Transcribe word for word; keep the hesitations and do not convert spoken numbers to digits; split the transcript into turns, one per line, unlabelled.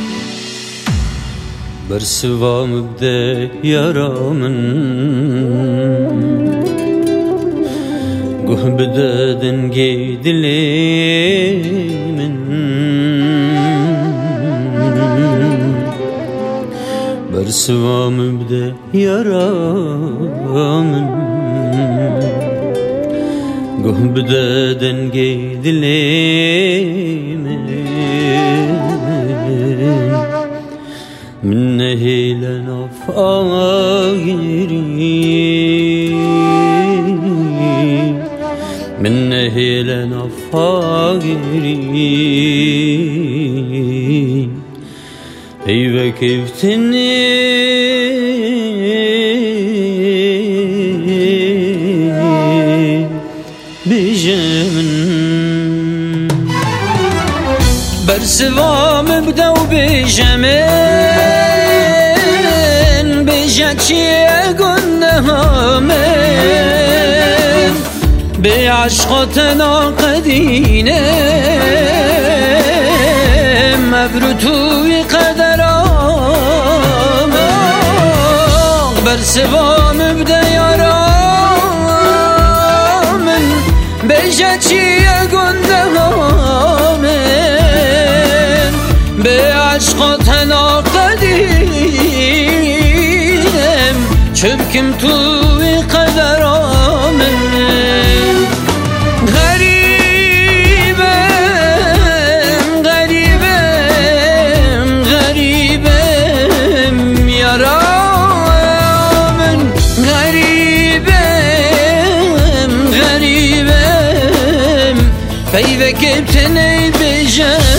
برسوام بده يرامن قه بده دنجي دلي من برسوام بده يرامن قه بده دنجي دلي من من نهيلنا فاغري من نهيلنا فاغري ايوه كيفتني بجمن برسوام بدو بجمن بجاتشي قنهم بعشقتنا قدينه مبروتوی قدرام برسوام بده یارامن بجاتشي قنهم بعشقتنا قديم شبكم توي قدرام غريبم غريبم غريبم يرامن غريبم غريبم فيفك بتني بجان